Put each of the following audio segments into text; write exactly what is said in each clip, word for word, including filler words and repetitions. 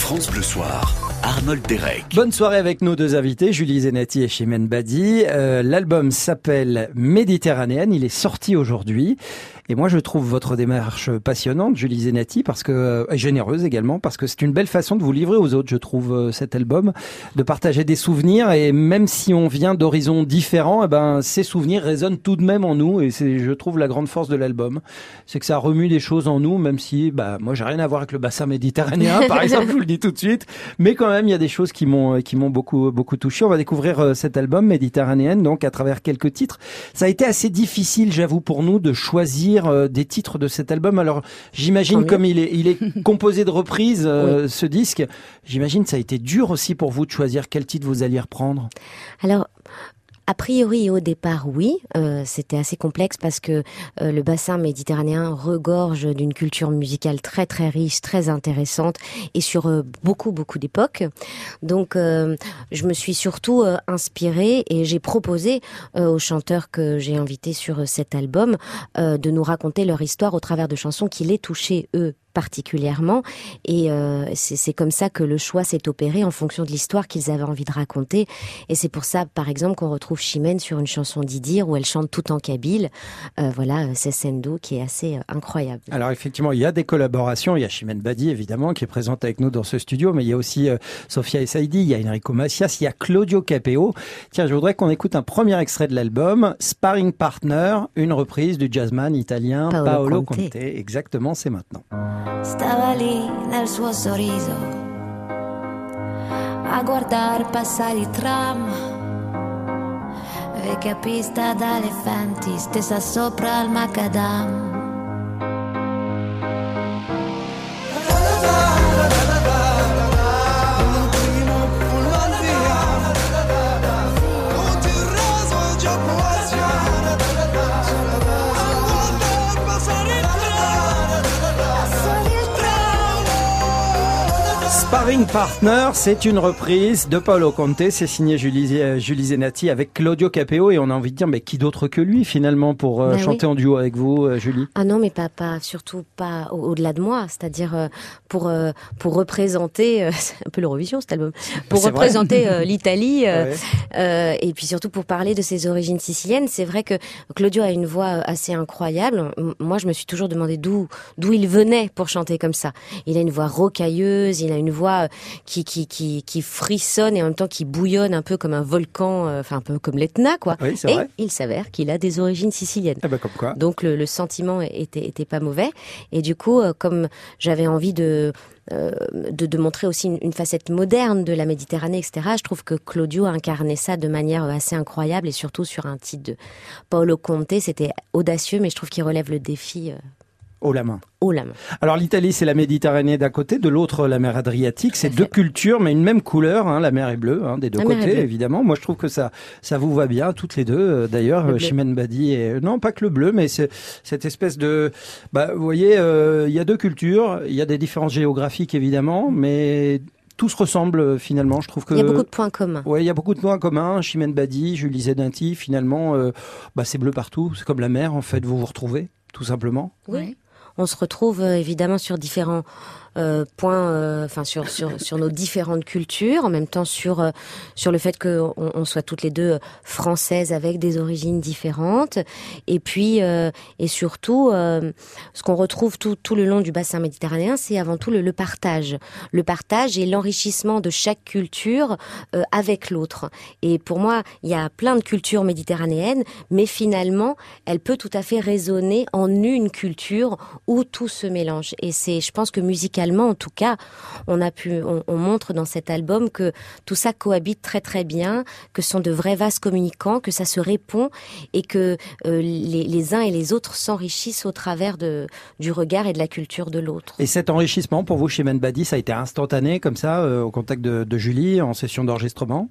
France Bleu Soir, Arnold Derek. Bonne soirée avec nos deux invités, Julie Zenati et Chimène Badi. Euh, l'album s'appelle Méditerranéenne, il est sorti aujourd'hui. Et moi, je trouve votre démarche passionnante, Julie Zenati, parce que euh, généreuse également, parce que c'est une belle façon de vous livrer aux autres, je trouve, euh, cet album, de partager des souvenirs. Et même si on vient d'horizons différents, eh ben, ces souvenirs résonnent tout de même en nous. Et c'est, je trouve, la grande force de l'album, c'est que ça remue des choses en nous, même si, bah, moi, j'ai rien à voir avec le bassin méditerranéen, par exemple, je vous le dis tout de suite. Mais quand même, il y a des choses qui m'ont, qui m'ont beaucoup, beaucoup touché. On va découvrir euh, cet album Méditerranéenne, donc à travers quelques titres. Ça a été assez difficile, j'avoue, pour nous, de choisir des titres de cet album. Alors, j'imagine, comme il est, il est composé de reprises, euh, oui. ce disque, j'imagine que ça a été dur aussi pour vous de choisir quel titre vous alliez reprendre. Alors, a priori, au départ, oui, euh, c'était assez complexe parce que euh, le bassin méditerranéen regorge d'une culture musicale très très riche, très intéressante et sur euh, beaucoup beaucoup d'époques. Donc, euh, je me suis surtout euh, inspirée et j'ai proposé euh, aux chanteurs que j'ai invités sur euh, cet album euh, de nous raconter leur histoire au travers de chansons qui les touchaient eux particulièrement, et euh, c'est, c'est comme ça que le choix s'est opéré en fonction de l'histoire qu'ils avaient envie de raconter. Et c'est pour ça, par exemple, qu'on retrouve Chimène sur une chanson d'Idir où elle chante tout en kabyle. Euh, voilà, c'est Sendo qui est assez euh, incroyable. Alors effectivement, il y a des collaborations. Il y a Chimène Badi évidemment qui est présente avec nous dans ce studio, mais il y a aussi euh, Sofia Essaidi, il y a Enrico Macias, il y a Claudio Capeo. Tiens, je voudrais qu'on écoute un premier extrait de l'album, Sparring Partner, une reprise du jazzman italien Paolo, Paolo Conte. Conte. Exactement, c'est maintenant. Stava lì nel suo sorriso a guardare passare i tram, vecchia pista da elefanti stesa sopra il macadam. Sparring Partner, c'est une reprise de Paolo Conte, c'est signé Julie, Julie Zenati avec Claudio Capeo, et on a envie de dire, mais qui d'autre que lui finalement pour euh, ben chanter oui. en duo avec vous, euh, Julie? Ah non, mais pas, pas surtout pas au- au-delà de moi, c'est-à-dire euh, pour euh, pour représenter, euh, c'est un peu l'Eurovision cet album, pour c'est représenter euh, l'Italie, euh, ouais. euh, et puis surtout pour parler de ses origines siciliennes. C'est vrai que Claudio a une voix assez incroyable. Moi, je me suis toujours demandé d'où d'où il venait pour chanter comme ça. Il a une voix rocailleuse, il a une voix qui qui qui qui frissonne et en même temps qui bouillonne un peu comme un volcan, euh, enfin un peu comme l'Etna, quoi. Oui, c'est et vrai. Il s'avère qu'il a des origines siciliennes. Eh ben, comme quoi. Donc le, le sentiment était était pas mauvais, et du coup euh, comme j'avais envie de euh, de, de montrer aussi une, une facette moderne de la Méditerranée, et cetera. Je trouve que Claudio a incarné ça de manière assez incroyable, et surtout sur un titre de Paolo Conte, c'était audacieux, mais je trouve qu'il relève le défi. Euh, Haut la main. Haut la main. Alors l'Italie, c'est la Méditerranée d'un côté, de l'autre la mer Adriatique. C'est deux cultures, mais une même couleur. Hein, la mer est bleue, hein, des deux la côtés, évidemment. Moi, je trouve que ça, ça vous va bien, toutes les deux. D'ailleurs, Chimène Badi et non, pas que le bleu, mais c'est cette espèce de, bah, vous voyez, euh, il y a deux cultures. Il y a des différences géographiques, évidemment, mais tout se ressemble finalement. Je trouve que il y a beaucoup de points communs. Ouais, il y a beaucoup de points communs. Chimène Badi, Julie Zenati, finalement, euh, bah, c'est bleu partout. C'est comme la mer, en fait. Vous vous retrouvez, tout simplement. Oui. On se retrouve euh, évidemment sur différents euh, points, euh, enfin sur sur sur nos différentes cultures, en même temps sur euh, sur le fait que on, on soit toutes les deux françaises avec des origines différentes, et puis euh, et surtout euh, ce qu'on retrouve tout tout le long du bassin méditerranéen, c'est avant tout le, le partage, le partage et l'enrichissement de chaque culture euh, avec l'autre. Et pour moi, il y a plein de cultures méditerranéennes, mais finalement, elle peut tout à fait résonner en une culture où tout se mélange. Et c'est, je pense que musicalement, en tout cas, on a pu, on, on montre dans cet album que tout ça cohabite très très bien, que ce sont de vrais vases communicants, que ça se répond, et que euh, les, les uns et les autres s'enrichissent au travers de, du regard et de la culture de l'autre. Et cet enrichissement, pour vous, Chimène Badi, ça a été instantané, comme ça, euh, au contact de, de Julie, en session d'enregistrement?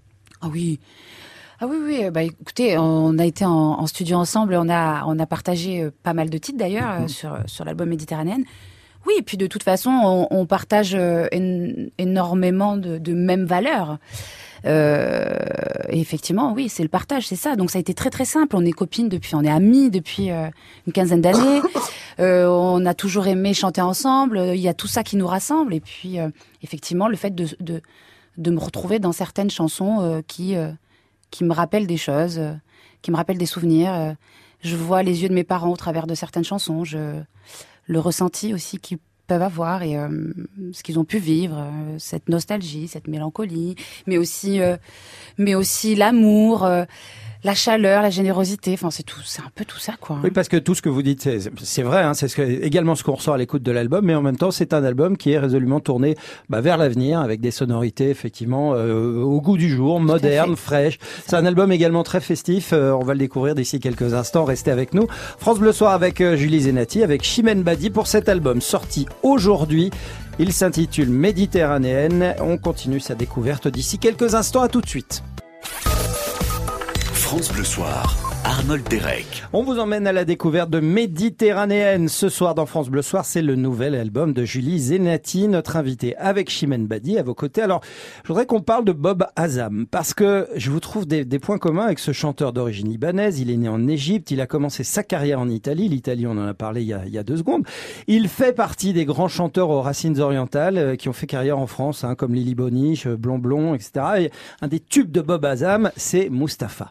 Ah oui. Ah oui, oui. Bah, écoutez, on a été en, en studio ensemble. On a, on a partagé pas mal de titres d'ailleurs mmh. sur, sur l'album Méditerranéenne. Oui, et puis de toute façon, on, on partage euh, en, énormément de, de mêmes valeurs. Euh, et effectivement, oui, c'est le partage, c'est ça. Donc ça a été très très simple. On est copines depuis, on est amies depuis euh, une quinzaine d'années. euh, on a toujours aimé chanter ensemble. Il y a tout ça qui nous rassemble. Et puis euh, effectivement, le fait de, de de me retrouver dans certaines chansons euh, qui euh, qui me rappellent des choses, euh, qui me rappellent des souvenirs. Euh, je vois les yeux de mes parents au travers de certaines chansons. Je le ressenti aussi qu'ils peuvent avoir et euh, ce qu'ils ont pu vivre, euh, cette nostalgie, cette mélancolie, mais aussi, euh, mais aussi l'amour, euh, la chaleur, la générosité. Enfin, c'est tout, c'est un peu tout ça, quoi. Hein. Oui, parce que tout ce que vous dites, c'est, c'est vrai. Hein, c'est ce que, également ce qu'on ressent à l'écoute de l'album, mais en même temps, c'est un album qui est résolument tourné bah, vers l'avenir, avec des sonorités effectivement euh, au goût du jour, modernes, fraîches. C'est, c'est un album également très festif. Euh, on va le découvrir d'ici quelques instants. Restez avec nous. France Bleu Soir avec euh, Julie Zenati, avec Chimène Badi pour cet album sorti aujourd'hui. Il s'intitule Méditerranéenne. On continue sa découverte d'ici quelques instants. À tout de suite. France Bleu Soir, Arnold Derek. On vous emmène à la découverte de Méditerranéenne. Ce soir dans France Bleu Soir, c'est le nouvel album de Julie Zenati, notre invitée avec Chimène Badi à vos côtés. Alors, je voudrais qu'on parle de Bob Hazam, parce que je vous trouve des, des points communs avec ce chanteur d'origine libanaise. Il est né en Égypte, il a commencé sa carrière en Italie. L'Italie, on en a parlé il y a, il y a deux secondes. Il fait partie des grands chanteurs aux racines orientales euh, qui ont fait carrière en France, hein, comme Lily Boniche, Blond Blond, et cetera. Et un des tubes de Bob Hazam, c'est Mustapha.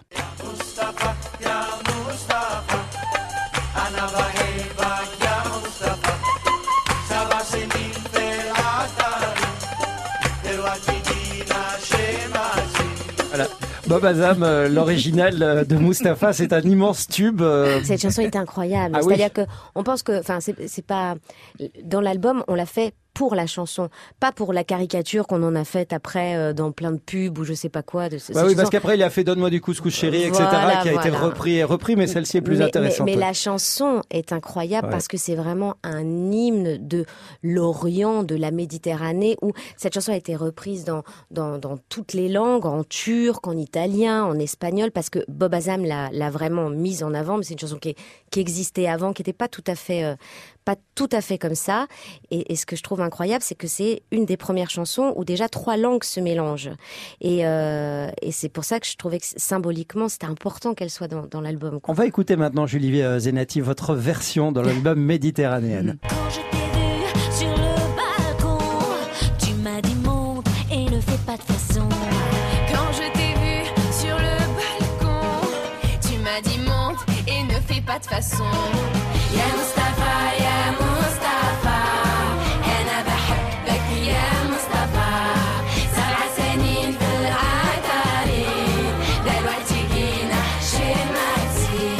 Voilà. Bob Hazam, euh, l'original euh, de Mustapha, c'est un immense tube. Euh... Cette chanson est incroyable. Ah C'est-à-dire oui. que on pense que, enfin, c'est, c'est pas dans l'album, on l'a fait pour la chanson, pas pour la caricature qu'on en a faite après euh, dans plein de pubs ou je sais pas quoi. De, bah oui, parce qu'après il a fait Donne-moi du couscous chérie, et cetera, voilà, qui a voilà. été repris et repris, mais celle-ci est plus mais, intéressante. Mais, mais la chanson est incroyable ouais. parce que c'est vraiment un hymne de l'Orient, de la Méditerranée, où cette chanson a été reprise dans dans, dans toutes les langues, en turc, en italien, en espagnol, parce que Bob Hazam l'a, l'a vraiment mise en avant. Mais c'est une chanson qui, qui existait avant, qui n'était pas tout à fait euh, pas tout à fait comme ça. Et, et ce que je trouve incroyable, c'est que c'est une des premières chansons où déjà trois langues se mélangent. Et, euh, et c'est pour ça que je trouvais que symboliquement, c'était important qu'elle soit dans, dans l'album. On va écouter maintenant, Julie Zenati, votre version dans l'album Méditerranéenne. Quand je t'ai vu sur le balcon, tu m'as dit monte et ne fais pas de façon. Quand je t'ai vu sur le balcon, tu m'as dit monte et ne fais pas de façon. Ya Mustapha, ya Mustapha, أنا بحبك يا مصطفى. سبع سنين في العتاري، دلوقتي جينا شمعتي.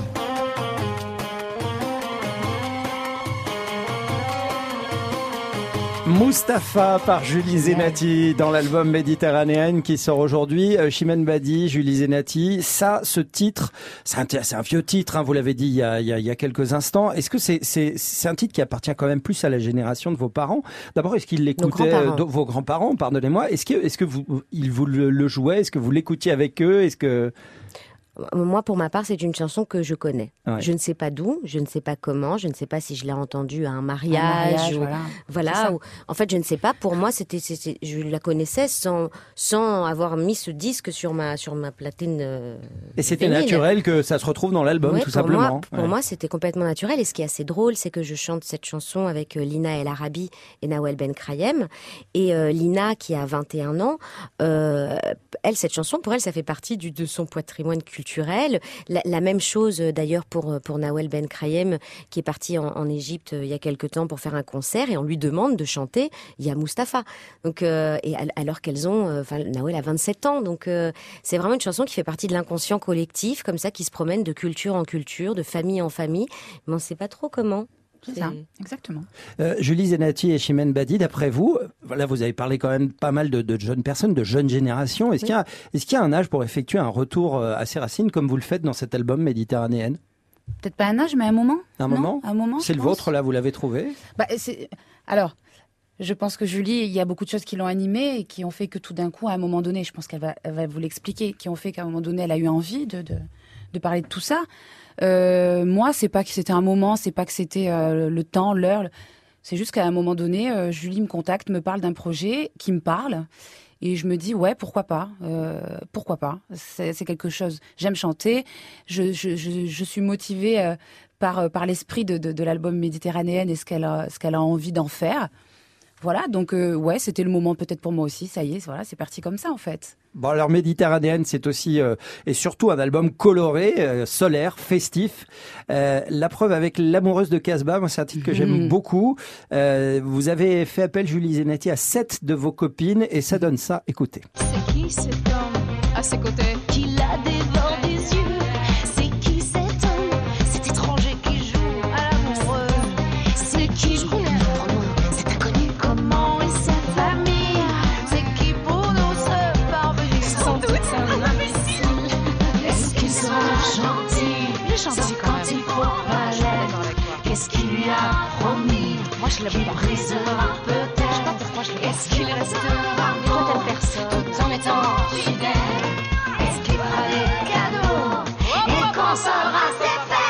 Mustapha par Julie Zenati dans l'album Méditerranéenne qui sort aujourd'hui. Chimène Badi, Julie Zenati, ça, ce titre, c'est un, c'est un vieux titre, hein, vous l'avez dit il y, a, il, y a, il y a quelques instants. Est-ce que c'est, c'est, c'est un titre qui appartient quand même plus à la génération de vos parents ? D'abord, est-ce qu'ils l'écoutaient, grands-parents. de, vos grands-parents, pardonnez-moi. Est-ce que, est-ce que vous, ils vous le, le jouaient ? Est-ce que vous l'écoutiez avec eux ? Est-ce que... Moi, pour ma part, c'est une chanson que je connais. Ouais. Je ne sais pas d'où, je ne sais pas comment, je ne sais pas si je l'ai entendue à un mariage. Un mariage, ou, voilà. voilà ou, en fait, je ne sais pas. Pour moi, c'était, c'était, je la connaissais sans, sans avoir mis ce disque sur ma, sur ma platine. Euh, Et c'était vinyle. naturel que ça se retrouve dans l'album, Ouais, tout pour simplement. Moi, pour Ouais. moi, c'était complètement naturel. Et ce qui est assez drôle, c'est que je chante cette chanson avec euh, Lina El Arabi et Nawel Ben Krayem. Et euh, Lina, qui a vingt et un ans, euh, elle, cette chanson, pour elle, ça fait partie du, de son patrimoine culturel. La, la même chose euh, d'ailleurs pour pour Nawel Ben Krayem, qui est parti en, en Égypte euh, il y a quelque temps pour faire un concert, et on lui demande de chanter Ya Mustapha. Donc euh, et alors qu'elles ont, enfin euh, Nawel a vingt-sept ans, donc euh, c'est vraiment une chanson qui fait partie de l'inconscient collectif, comme ça, qui se promène de culture en culture, de famille en famille, mais on ne sait pas trop comment. C'est ça, exactement. Euh, Julie Zenati et Chimène Badi, d'après vous, voilà, vous avez parlé quand même pas mal de, de jeunes personnes, de jeunes générations. Est-ce, oui. qu'il y a, est-ce qu'il y a un âge pour effectuer un retour à ses racines, comme vous le faites dans cet album Méditerranéenne ? Peut-être pas un âge, mais un moment. Un non moment Un moment. C'est le pense. vôtre, là, vous l'avez trouvé ? Bah, c'est... Alors, je pense que Julie, il y a beaucoup de choses qui l'ont animée et qui ont fait que tout d'un coup, à un moment donné, je pense qu'elle va, elle va vous l'expliquer, qui ont fait qu'à un moment donné, elle a eu envie de, de, de parler de tout ça. Euh, moi, c'est pas que c'était un moment, c'est pas que c'était euh, le temps, l'heure. C'est juste qu'à un moment donné, euh, Julie me contacte, me parle d'un projet qui me parle. Et je me dis, ouais, pourquoi pas, euh, pourquoi pas. C'est, c'est quelque chose. J'aime chanter. Je, je, je, je suis motivée euh, par, par l'esprit de, de, de l'album Méditerranéenne et ce qu'elle a, ce qu'elle a envie d'en faire. Voilà, donc euh, ouais, c'était le moment peut-être pour moi aussi. Ça y est, voilà, c'est parti comme ça en fait. Bon, alors Méditerranéenne, c'est aussi euh, et surtout un album coloré, euh, solaire, festif. Euh, la preuve avec L'amoureuse de Casbah, moi c'est un titre que j'aime Mmh. beaucoup. Euh, vous avez fait appel, Julie Zenati, à sept de vos copines et ça donne ça. Écoutez. C'est qui cet homme à ses côtés Qui la dévore des yeux. C'est qui cet homme, cet étranger qui joue à l'amoureux? C'est qui je connais trop loin, cet inconnu? Comment est sa famille? C'est qui pour nous se parvenir? Sans doute un imbécile. Est-ce qu'ils sont gentils? Les gentils quand il faut pas l'être. Qu'est-ce qu'il lui a promis? Moi je l'ai brisera peut-être. Je sais pas pourquoi je l'ai. Est-ce qu'il restera peut-être personne tout en étant fidèle? Est-ce qu'il fera des cadeaux et consolera ses peines?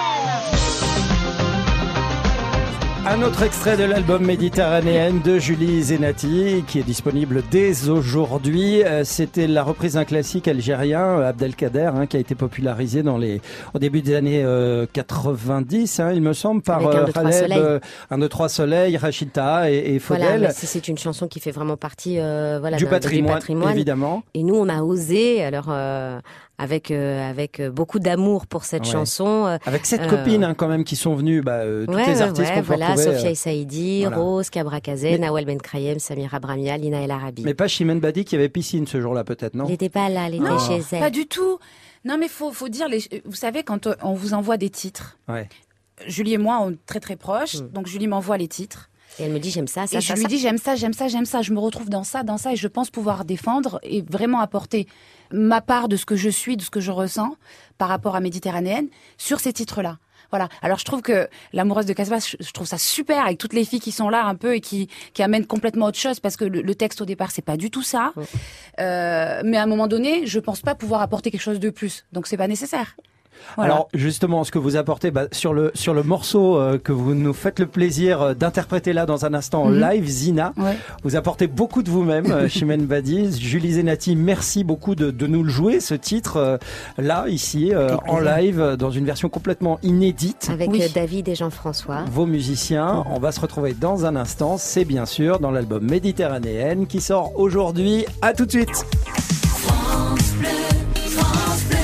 Un autre extrait de l'album Méditerranéenne de Julie Zenati qui est disponible dès aujourd'hui. Euh, C'était la reprise d'un classique algérien, euh, Abdelkader, hein, qui a été popularisé dans les au début des années euh, quatre-vingt-dix, hein, il me semble, par Avec un, euh, deux, trois Khaled, soleils. euh, un, deux, trois soleils, Rachid Taha et, et Voilà, Faudel. mais c'est, c'est une chanson qui fait vraiment partie euh, voilà, du, d'un- patrimoine, du patrimoine. évidemment. Et nous, on a osé, alors euh, avec euh, avec beaucoup d'amour pour cette Ouais. chanson. euh, Avec sept Euh, copines hein, quand même qui sont venues, bah, euh, toutes ouais, les ouais, artistes ouais, qu'on peut voilà, retrouver. Sofia euh, Essaidi, voilà. Rose, Cabra Kazé, Mais- Nawal Ben Krayem, Samira Bramia, Lina El Arabi. mais pas Chimène Badi qui avait piscine ce jour-là peut-être, non? Elle n'était pas là, elle était Non. chez elle. Pas du tout. Non, mais faut, faut dire, les, vous savez, quand on vous envoie des titres, Ouais. Julie et moi, on est très très proches, Mm. donc Julie m'envoie les titres. Et elle me dit, j'aime ça, ça, et ça, je lui ça. dis, j'aime ça, j'aime ça, j'aime ça, je me retrouve dans ça, dans ça, et je pense pouvoir défendre et vraiment apporter ma part de ce que je suis, de ce que je ressens par rapport à Méditerranéenne sur ces titres-là. Voilà. Alors je trouve que L'amoureuse de Casbah, je je trouve ça super avec toutes les filles qui sont là un peu et qui qui amènent complètement autre chose parce que le, le texte au départ c'est pas du tout ça. Ouais. Euh, mais à un moment donné, je pense pas pouvoir apporter quelque chose de plus. Donc c'est pas nécessaire. Voilà. Alors justement, ce que vous apportez bah, sur le sur le morceau euh, que vous nous faites le plaisir euh, d'interpréter là dans un instant en Mhm. live, Zina, Ouais. vous apportez beaucoup de vous-même, euh, Chimène Badi, Julie Zenati, merci beaucoup de, de nous le jouer ce titre euh, là ici euh, Avec en plaisir. live euh, dans une version complètement inédite. Avec Oui. euh, David et Jean-François. Vos musiciens, on va se retrouver dans un instant, c'est bien sûr dans l'album Méditerranéenne qui sort aujourd'hui. À tout de suite. France Bleu, France Bleu.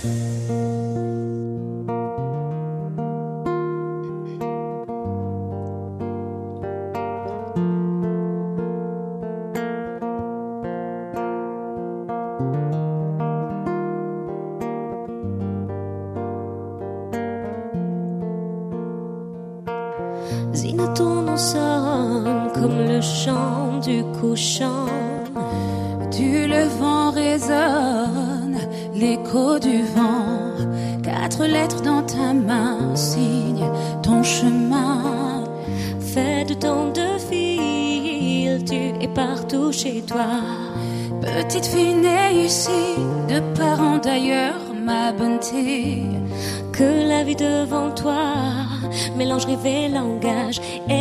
Zina, ton nom sonne comme le chant du couchant. Du levant résonne l'écho du vent. Quatre lettres dans ta main signent ton chemin. Fait de tant de fil, tu es partout chez toi. Petite fille née ici, de parents d'ailleurs, ma bonté. Que la vie devant toi mélange rêve et langage.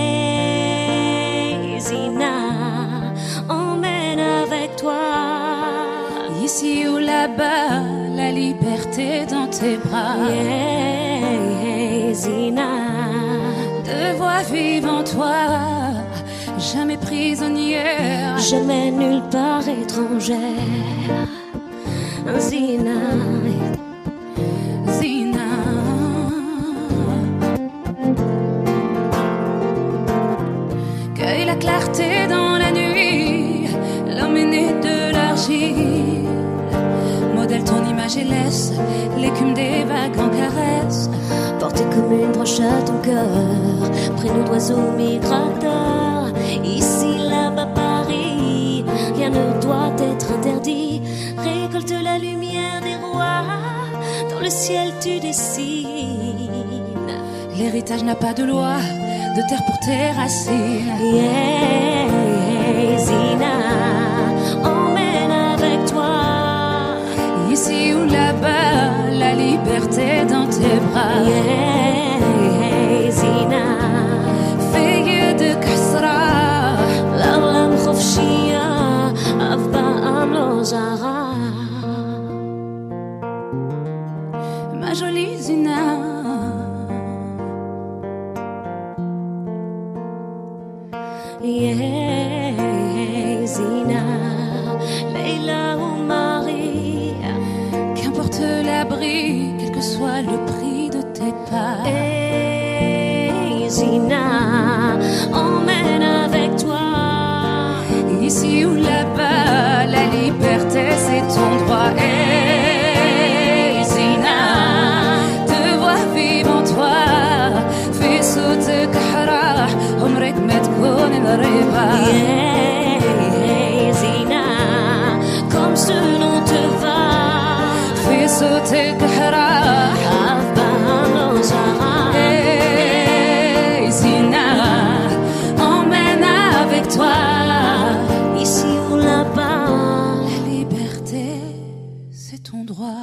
Et Zina, emmène avec toi. Ici ou là-bas, la liberté dans tes bras. Yeah, Zina, De voix vive en toi, jamais prisonnière. jamais nulle part étrangère. Zina, Zina. Cueille la clarté dans la nuit, l'homme est né de l'argile. Modèle ton image et laisse l'écume des vagues en caresse. portée comme une broche à ton cœur, prénom d'oiseau migrateur. Ici, là-bas, Paris, rien ne doit être interdit. Récolte la lumière des rois, dans le ciel tu dessines. L'héritage n'a pas de loi, de terre pour tes racines. Yeah, Zina, emmène avec toi. Ici ou là-bas, la liberté dans tes bras. Yeah, Zina, Feuille de Kasra, l'âme خفشية أفضل Hey, Zina, Leila ou Marie, Qu'importe l'abri, quel que soit le prix de tes pas. hey, Zina, emmène avec toi. Ici ou là-bas, la liberté c'est ton droit. Hey, Zina, devoir vivre en toi. Fais sauter kahra, umrek ma tkoun الرضا. Hey, Zina, comme ce nom te va. Fais sauter kahra. Hey, Zina, emmène avec toi. Ici ou là-bas, La liberté, c'est ton droit.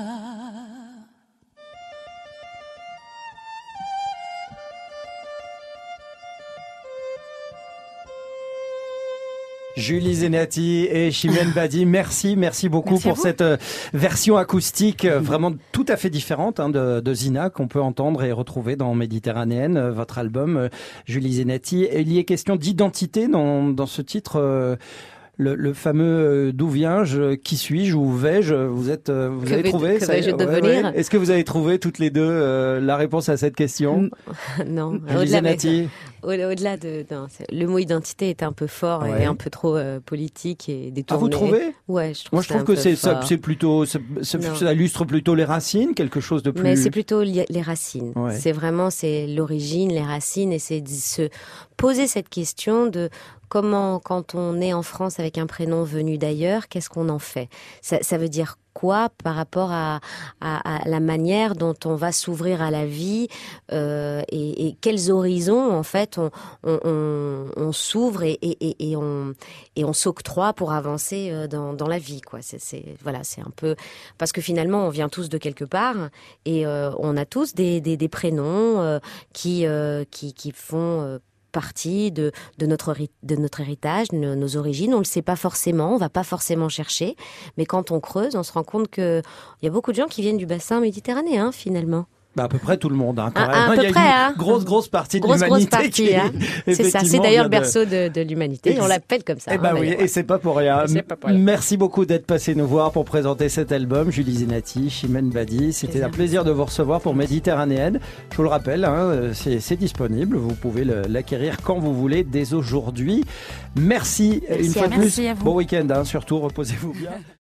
Julie Zenati et Chimène Badi, merci, merci beaucoup Merci à pour vous. cette euh, version acoustique euh, vraiment tout à fait différente hein, de, de Zina qu'on peut entendre et retrouver dans Méditerranéenne, euh, votre album, euh, Julie Zenati. Et il y est question d'identité dans, dans ce titre. euh, Le, le fameux euh, d'où viens-je, qui suis-je, où vais-je, vous êtes, euh, vous Que avez vais- trouvé que ça- vais-je ouais, devenir ouais. Est-ce que vous avez trouvé toutes les deux euh, la réponse à cette question? Non, Julie au-delà, mais- Zenati. au- au-delà de, non, c'est- le mot identité est un peu fort Ouais. et un peu trop euh, politique et Ah, détourné. vous trouvez? Ouais, je trouve. Moi, je ça trouve un que peu c'est ça, fort. c'est plutôt, ça, ça- Non. ça illustre plutôt les racines, quelque chose de plus. Mais c'est plutôt li- les racines. Ouais. C'est vraiment c'est l'origine, les racines, et c'est de se poser cette question de comment, quand on est en France avec un prénom venu d'ailleurs, qu'est-ce qu'on en fait? Ça, ça veut dire quoi par rapport à, à, à la manière dont on va s'ouvrir à la vie euh, et, et quels horizons en fait on, on, on, on s'ouvre et, et, et, et on et on s'octroie pour avancer euh, dans, dans la vie quoi. C'est, c'est voilà, c'est un peu parce que finalement on vient tous de quelque part et euh, on a tous des, des, des prénoms euh, qui, euh, qui qui font euh, partie de, de, notre, héri- de notre héritage, de nos, nos origines. On le sait pas forcément, on va pas forcément chercher, mais quand on creuse, on se rend compte que il y a beaucoup de gens qui viennent du bassin méditerranéen finalement. Bah, à peu près tout le monde, hein, quand À- même. à peu Il y a près, une hein. grosse, grosse partie de Grosse, grosse l'humanité partie, qui, hein. C'est ça, c'est effectivement, d'ailleurs le vient de- berceau de, de l'humanité, Ex- on l'appelle comme ça. Eh hein, ben oui, d'ailleurs. et c'est pas pour rien. C'est pas pour rien. Merci beaucoup d'être passé nous voir pour présenter cet album. Julie Zenati, Chimène Badi, c'était Plaisir. un plaisir de vous recevoir pour Méditerranéenne. Je vous le rappelle, hein, c'est, c'est disponible. Vous pouvez le- l'acquérir quand vous voulez dès aujourd'hui. Merci, Merci une à fois de vous. plus. Merci à vous. Bon week-end, hein, surtout reposez-vous bien.